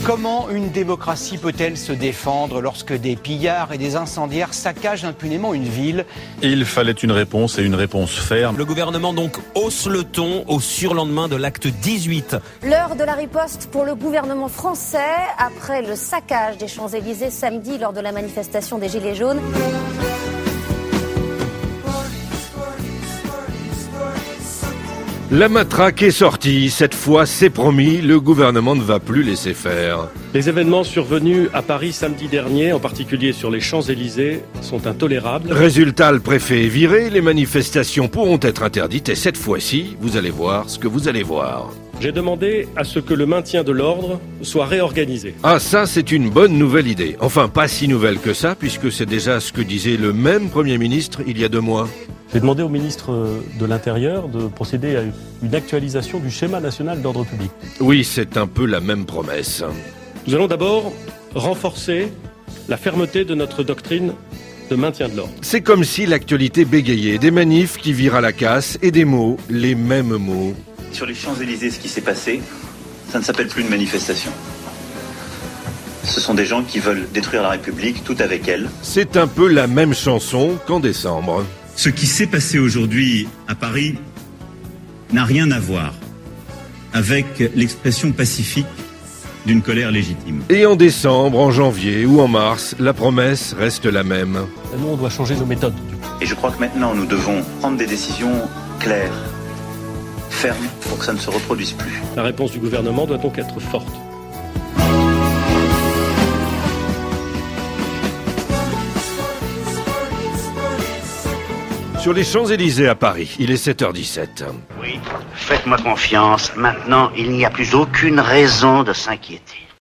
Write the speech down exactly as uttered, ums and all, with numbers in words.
Comment une démocratie peut-elle se défendre lorsque des pillards et des incendiaires saccagent impunément une ville? Il fallait une réponse et une réponse ferme. Le gouvernement donc hausse le ton au surlendemain de l'acte dix-huit. L'heure de la riposte pour le gouvernement français après le saccage des Champs-Élysées samedi lors de la manifestation des Gilets jaunes. La matraque est sortie, cette fois c'est promis, le gouvernement ne va plus laisser faire. Les événements survenus à Paris samedi dernier, en particulier sur les Champs-Élysées, sont intolérables. Résultat, le préfet est viré, les manifestations pourront être interdites et cette fois-ci, vous allez voir ce que vous allez voir. J'ai demandé à ce que le maintien de l'ordre soit réorganisé. Ah ça, c'est une bonne nouvelle idée. Enfin, pas si nouvelle que ça, puisque c'est déjà ce que disait le même Premier ministre il y a deux mois. J'ai demandé au ministre de l'Intérieur de procéder à une actualisation du schéma national d'ordre public. Oui, c'est un peu la même promesse. Nous allons d'abord renforcer la fermeté de notre doctrine de maintien de l'ordre. C'est comme si l'actualité bégayait, des manifs qui virent à la casse et des mots, les mêmes mots. Sur les Champs-Élysées, ce qui s'est passé, ça ne s'appelle plus une manifestation. Ce sont des gens qui veulent détruire la République, tout avec elle. C'est un peu la même chanson qu'en décembre. Ce qui s'est passé aujourd'hui à Paris n'a rien à voir avec l'expression pacifique d'une colère légitime. Et en décembre, en janvier ou en mars, la promesse reste la même. Nous, on doit changer nos méthodes. Et je crois que maintenant, nous devons prendre des décisions claires, fermes, pour que ça ne se reproduise plus. La réponse du gouvernement doit donc être forte. Sur les Champs-Élysées à Paris, il est sept heures dix-sept. Oui, faites-moi confiance. Maintenant, il n'y a plus aucune raison de s'inquiéter.